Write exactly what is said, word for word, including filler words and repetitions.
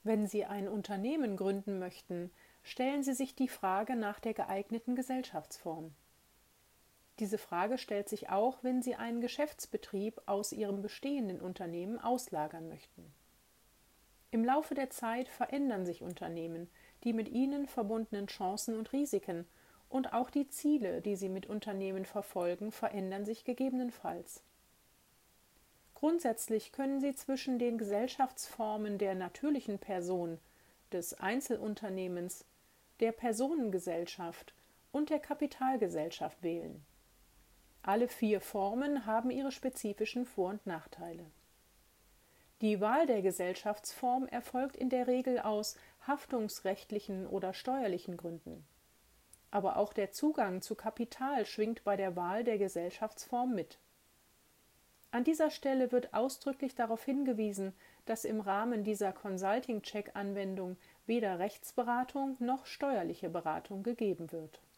Wenn Sie ein Unternehmen gründen möchten, stellen Sie sich die Frage nach der geeigneten Gesellschaftsform. Diese Frage stellt sich auch, wenn Sie einen Geschäftsbetrieb aus Ihrem bestehenden Unternehmen auslagern möchten. Im Laufe der Zeit verändern sich Unternehmen, die mit ihnen verbundenen Chancen und Risiken und auch die Ziele, die Sie mit Unternehmen verfolgen, verändern sich gegebenenfalls. Grundsätzlich können Sie zwischen den Gesellschaftsformen der natürlichen Person, des Einzelunternehmens, der Personengesellschaft und der Kapitalgesellschaft wählen. Alle vier Formen haben ihre spezifischen Vor- und Nachteile. Die Wahl der Gesellschaftsform erfolgt in der Regel aus haftungsrechtlichen oder steuerlichen Gründen. Aber auch der Zugang zu Kapital schwingt bei der Wahl der Gesellschaftsform mit. An dieser Stelle wird ausdrücklich darauf hingewiesen, dass im Rahmen dieser Consulting-Check-Anwendung weder Rechtsberatung noch steuerliche Beratung gegeben wird.